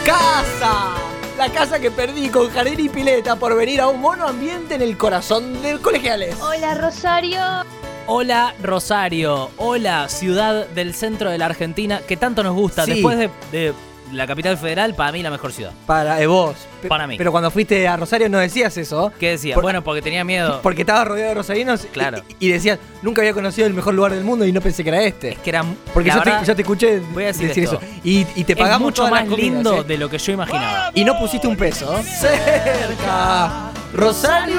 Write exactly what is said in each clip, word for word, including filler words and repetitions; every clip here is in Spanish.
casa. La casa que perdí con jardín y pileta por venir a un mono ambiente en el corazón de Colegiales. Hola, Rosario. Hola, Rosario. Hola, ciudad del centro de la Argentina que tanto nos gusta. Sí. Después de, de la capital federal, para mí la mejor ciudad. Para eh, vos. Pe- Para mí. Pero cuando fuiste a Rosario no decías eso. ¿Qué decía? Por- Bueno, porque tenía miedo. Porque estabas rodeado de rosarinos. Claro. Y, y decías, nunca había conocido el mejor lugar del mundo y no pensé que era este. Es que era. Porque la yo te, verdad, yo te escuché voy a decir decir esto. eso. Y, y te es pagamos mucho todas más las comidas, lindo ¿eh? de lo que yo imaginaba. Y no pusiste un peso. Cerca. Rosario.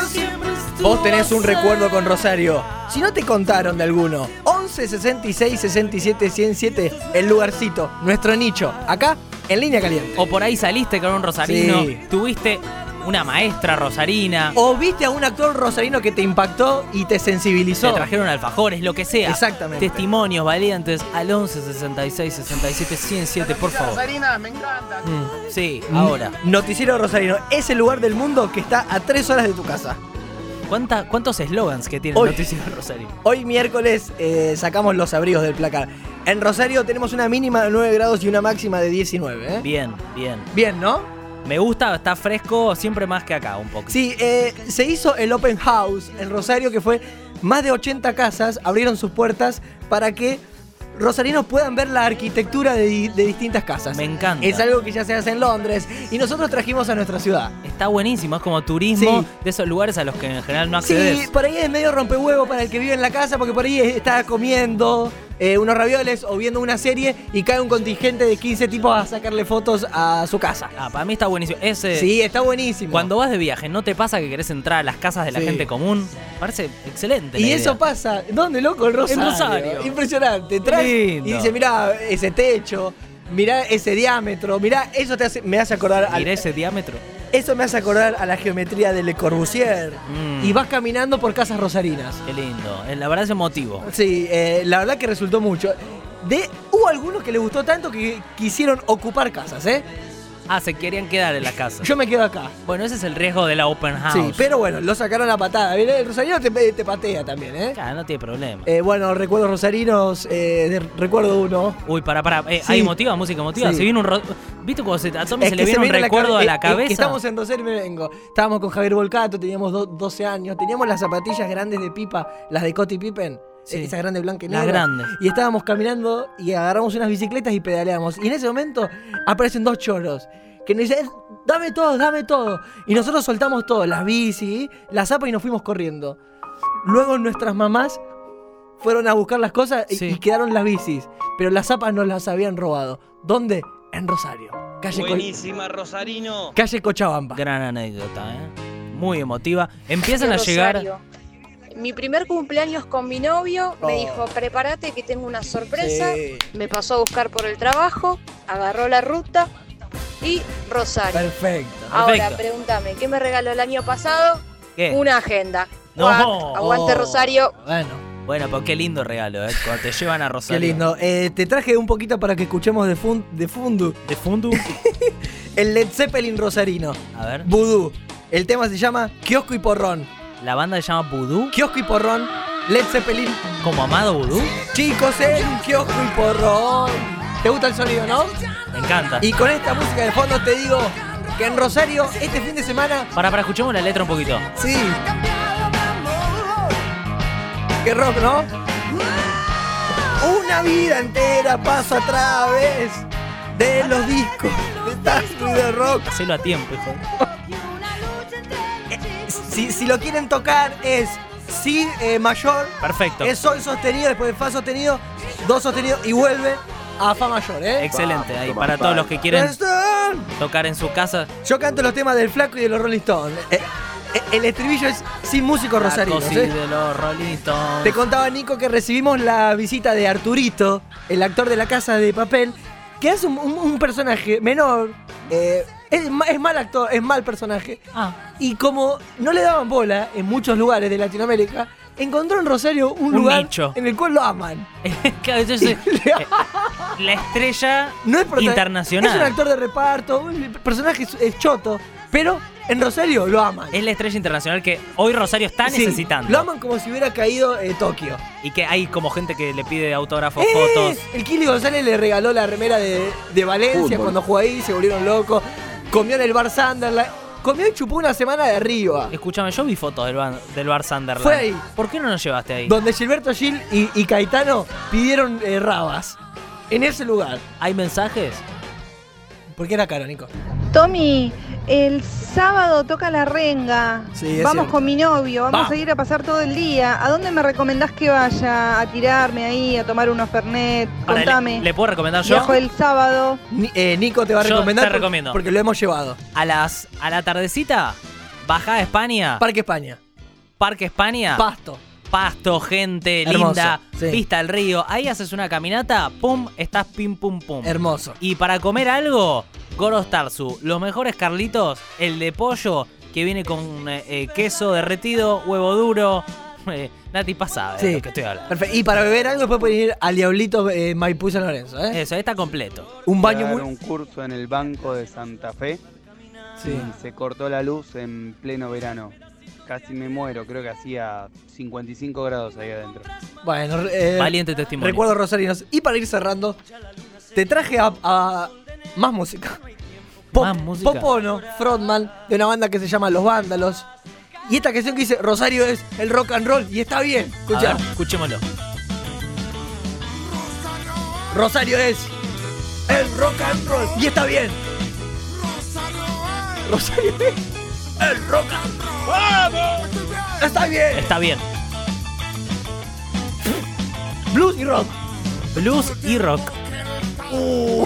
Vos tenés un recuerdo con Rosario. Si no te contaron de alguno, once sesenta y seis sesenta y siete ciento siete, el lugarcito, nuestro nicho, acá en Línea Caliente. O por ahí saliste con un rosarino, Sí. tuviste una maestra rosarina, O viste a un actor rosarino que te impactó y te sensibilizó. te trajeron alfajores, lo que sea. Exactamente. Testimonios valientes al once sesenta y seis sesenta y siete ciento siete, por favor. Rosarina, me encanta. Mm. Sí, ahora. Noticiero Rosarino, ese lugar del mundo que está a tres horas de tu casa. ¿Cuánta, ¿Cuántos eslogans que tiene Hoy- el Noticiero Rosario? Hoy miércoles eh, sacamos los abrigos del placar. En Rosario tenemos una mínima de nueve grados y una máxima de diecinueve. ¿eh? Bien, bien. Bien, ¿no? Me gusta, está fresco siempre más que acá un poco. Sí, eh, se hizo el Open House en Rosario, que fue más de ochenta casas, abrieron sus puertas para que rosarinos puedan ver la arquitectura de, di- de distintas casas. Me encanta. Es algo que ya se hace en Londres y nosotros trajimos a nuestra ciudad. Está buenísimo, es como turismo Sí. de esos lugares a los que en general no accedes. Sí, por ahí es medio rompehuevo para el que vive en la casa, porque por ahí está comiendo eh, unos ravioles o viendo una serie y cae un contingente de quince tipos a sacarle fotos a su casa. Ah, para mí está buenísimo. Ese, Sí, está buenísimo. Cuando vas de viaje, ¿no te pasa que querés entrar a las casas de la Sí. gente común? Parece excelente. Y la eso idea. pasa, ¿dónde, loco? En Rosario. En Rosario. Impresionante. Traes Lindo. y dice, mirá ese techo, mirá ese diámetro, mirá, eso te hace, me hace acordar al, Mirá ese diámetro. eso me hace acordar a la geometría de Le Corbusier. Mm. Y vas caminando por casas rosarinas. Qué lindo. Eh, La verdad es emotivo. Sí, eh, la verdad que resultó mucho. De, hubo algunos que les gustó tanto que quisieron ocupar casas, ¿eh? Ah, se querían quedar en la casa. Yo me quedo acá. Bueno, ese es el riesgo de la open house. Sí, pero bueno, lo sacaron a patada. ¿Viste? El rosarino te, te patea también, ¿eh? Claro, no tiene problema. Eh, bueno, recuerdos rosarinos, eh, de- recuerdo uno. Uy, para, para. Eh, Sí. ¿Hay emotiva, música emotiva? Sí. Se viene un... ro- ¿Viste cuando se, a Tommy Es se que le viene un viene recuerdo cabe- a la es- es cabeza? que estamos en Rosario y me vengo. Estábamos con Javier Volcato, teníamos do- doce años, teníamos las zapatillas grandes de Pipa, las de Coti Pippen. Sí. Esas grandes blancas y Las negras. grandes. Y estábamos caminando y agarramos unas bicicletas y pedaleamos. Y en ese momento aparecen dos choros que nos dicen, dame todo, dame todo. Y nosotros soltamos todo, las bici, la zapa y nos fuimos corriendo. Luego nuestras mamás fueron a buscar las cosas y, Sí. y quedaron las bicis. Pero las zapas nos las habían robado. ¿Dónde? En Rosario. Calle, Co- Buenísima, Rosarino. calle Cochabamba. Gran anécdota, ¿eh? Muy emotiva. Empiezan a De llegar... Rosario. Mi primer cumpleaños con mi novio me Oh. dijo, prepárate que tengo una sorpresa. Sí. Me pasó a buscar por el trabajo, agarró la ruta y Rosario. Perfecto. Ahora, Perfecto. pregúntame, ¿qué me regaló el año pasado? ¿Qué? Una agenda. No. Cuac, aguante Oh. Rosario. Bueno, Bueno, pero qué lindo regalo, ¿eh? Cuando te llevan a qué Rosario. lindo. Eh, te traje un poquito para que escuchemos de, fun- de Fundu ¿De Fundu? el Led Zeppelin rosarino. A ver. Vudú. El tema se llama Kiosco y Porrón. La banda se llama Voodoo. Kiosco y Porrón, Led Zeppelin. ¿Como Amado Voodoo? Chicos, en Kiosco y Porrón. ¿Te gusta el sonido, no? Me encanta. Y con esta música de fondo te digo que en Rosario, este fin de semana, Para, para, escuchemos la letra un poquito. sí. Qué rock, ¿no? Una vida entera paso a través de los discos de tango y de rock. Hacelo a tiempo, hijo. Si, si lo quieren tocar es si eh, mayor, Perfecto. es sol sostenido, después de fa sostenido, do sostenido y vuelve a fa mayor, ¿eh? Excelente. Ahí, para todos los que quieren tocar en su casa. Yo canto los temas del Flaco y de los Rolling Stones. Eh, eh, el estribillo es sin músicos rosarinos. Tacos y ¿eh? de los Rolling Stones. Te contaba, Nico, que recibimos la visita de Arturito, el actor de La Casa de Papel, que hace un, un- un personaje menor. eh, es, ma- es mal actor, es mal personaje. Ah, Y como no le daban bola en muchos lugares de Latinoamérica, encontró en Rosario un, Un lugar nicho. en el cual lo aman. claro, entonces, eh, la estrella No es prota- internacional. Es un actor de reparto, el personaje es, es choto, pero En Rosario lo aman. Es la estrella internacional que hoy Rosario está Sí, necesitando. lo aman como si hubiera caído eh, Tokio. Y que hay como gente que le pide autógrafos, Eh, fotos. El Kili González le regaló la remera de, de Valencia Fútbol. cuando jugó ahí, se volvieron locos. Comió en el bar Sunderland. Comió y chupó una semana de arriba. Escúchame, yo vi fotos del bar, del bar Sunderland. Fue ahí. ¿Por qué no nos llevaste ahí? Donde Gilberto Gil y, y Caetano pidieron eh, rabas. En ese lugar. ¿Hay mensajes? Porque era caro, Nico. Tommy, el sábado toca la renga. Sí, es vamos cierto. con mi novio, vamos Vamos. a ir a pasar todo el día. ¿A dónde me recomendás que vaya? A tirarme ahí, a tomar unos Fernet. Ahora, Contame. ¿le, ¿Le puedo recomendar yo? Viajo el sábado. Ni- eh, Nico te va a Yo recomendar. te por- recomiendo. Porque lo hemos llevado. A las a la tardecita, bajá a España, Parque España. Parque España, Pasto. pasto, gente Hermoso, linda, sí. vista al río. Ahí haces una caminata, pum, estás pim pum pum. Hermoso. Y para comer algo, Goros Tarsu. Los mejores Carlitos, el de pollo que viene con eh, eh, queso derretido, huevo duro. Eh, Nati pasa de Sí. lo que estoy hablando. Perfecto. Y para beber algo después pueden ir al Diablito eh, Maipú y San Lorenzo, ¿eh? Eso, ahí está completo. Un baño Dar muy. un curso en el Banco de Santa Fe Sí. y se cortó la luz en pleno verano. Casi me muero, creo que hacía cincuenta y cinco grados ahí adentro. Bueno, eh, Valiente testimonio. recuerdo rosarinos. Y para ir cerrando, te traje a, a más música. Pop- Más música. Popono, frontman de una banda que se llama Los Vándalos. Y esta canción que dice Rosario es el rock and roll. Y está bien. A Escucha. ver, escuchémoslo. Rosario es el rock and roll. Y está bien. Rosario es el rock and roll. ¡Vamos! Está bien. Está bien. Blues y rock. Blues y rock. Uh.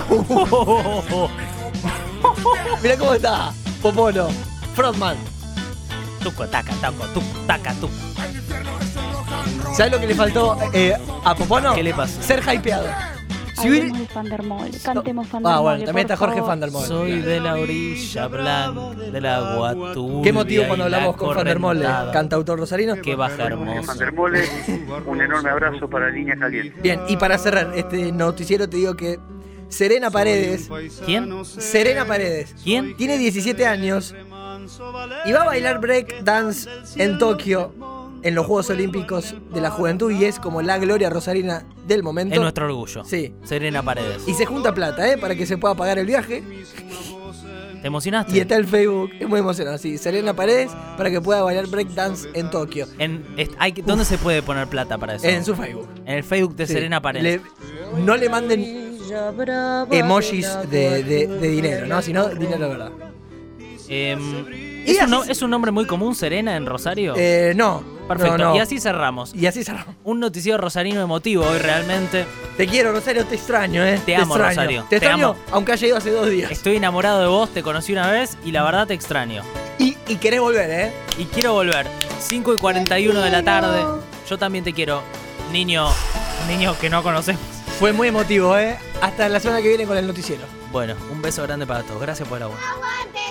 Mirá cómo está. Popono, frontman. Tuco, taca, taco, tuco, taca, tuco. ¿Sabes lo que le faltó eh, a Popono? ¿Qué le pasa? Ser hypeado. Si hubiera- Hablemos de Fandermole, cantemos Fandermole. Ah, bueno, también está por Jorge favor. Fandermole. Soy de la orilla blanca, del agua turbia. ¿Qué motivo y cuando la hablamos con Fandermole, correntada? cantautor rosarino? Qué baja hermosa. Fandermole, un enorme abrazo para Línea Caliente. Bien, y para cerrar este noticiero te digo que Serena Paredes, ¿Quién? Serena Paredes, ¿Quién? tiene diecisiete años y va a bailar break dance en Tokio en los Juegos Olímpicos de la Juventud y es como la gloria rosarina del momento. Es nuestro orgullo. Sí. Serena Paredes. Y se junta plata, ¿eh? Para que se pueda pagar el viaje. ¿Te emocionaste? Y está el Facebook, es muy emocionante. Sí, Serena Paredes para que pueda bailar breakdance en Tokio. En, est- hay que- ¿Dónde se puede poner plata para eso? En su Facebook. En el Facebook de Sí. Serena Paredes. Le- no le manden emojis de, de- de dinero, ¿no? Sino dinero de verdad. Em, Y ¿es, un, así- no- ¿Es un nombre muy común, Serena, en Rosario? Eh, no. Perfecto. no, no. Y así cerramos. Y así cerramos. Un noticiero rosarino emotivo hoy realmente. Te quiero, Rosario, te extraño, ¿eh? Te amo, extraño. Rosario. Te Te extraño, amo. aunque haya ido hace dos días. Estoy enamorado de vos, te conocí una vez y la verdad te extraño. Y, y querés volver, ¿eh? Y quiero volver. cinco y cuarenta y uno de la tarde. Yo también te quiero. Niño, niño que no conocemos. Fue muy emotivo, ¿eh? Hasta la semana que viene con el noticiero. Bueno, un beso grande para todos. Gracias por el agua. ¡Aguante!